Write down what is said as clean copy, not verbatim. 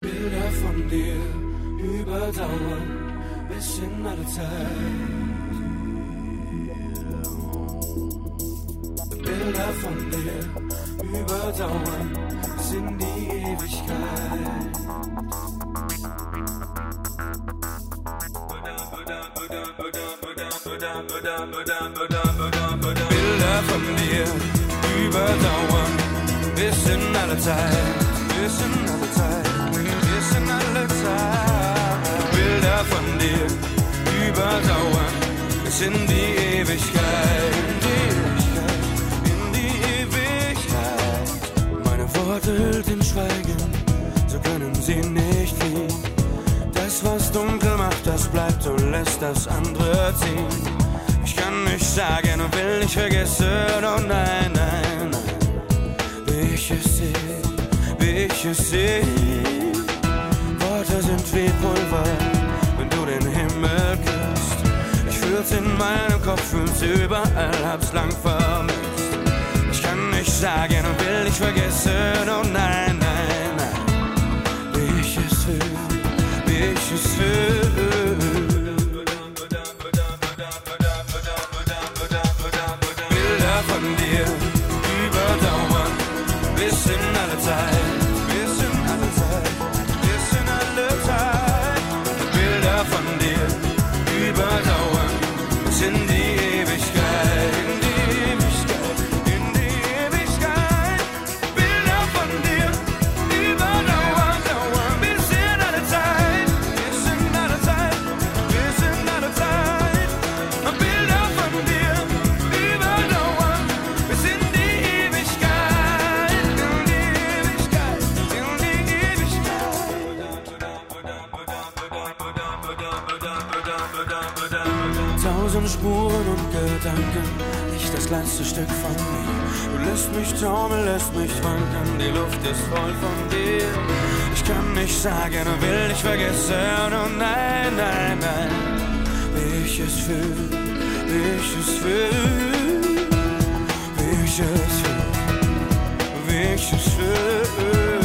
Bilder von dir überdauern bis in alle Zeit. Bilder von dir überdauern bis in die Ewigkeit. Bilder von dir überdauern bis in alle Zeit, bis in alle Zeit, bis in alle Zeit. Bilder von dir überdauern bis in die Ewigkeit, in die Ewigkeit. Meine Worte hüllten Schweigen, so können sie nicht fliehen. Das, was dunkel macht, das bleibt und lässt das andere ziehen. Ich kann nicht sagen und will nicht vergessen, oh nein, nein, nein. Wie ich es sehe, wie ich es sehe. Worte sind wie Pulver, wenn du den Himmel küsst. Ich fühl's in meinem Kopf, fühl's überall, hab's lang vermisst. Ich kann nicht sagen und will nicht vergessen, oh nein, nein, nein. Wie ich es will, wie ich es will. Bilder von dir überdauern bis in alle Zeit, bis in alle Zeit, bis in alle Zeit. Bilder von dir überdauern bis in die Ewigkeit, in die Ewigkeit, in die Ewigkeit. Bilder von dir überdauern, dauern bis in alle Zeit, bis in alle Zeit, bis in alle Zeit. Bilder von dir überdauern bis in die Ewigkeit, in die Ewigkeit, in die Ewigkeit. Tausend Spuren und Gedanken, nicht das kleinste Stück von mir. Du lässt mich taumeln, lässt mich wanken, die Luft ist voll von dir. Ich kann nicht sagen und will nicht vergessen, oh nein, nein, nein. Wie ich es fühl, wie ich es fühl, wie ich es fühl, wie ich es fühl.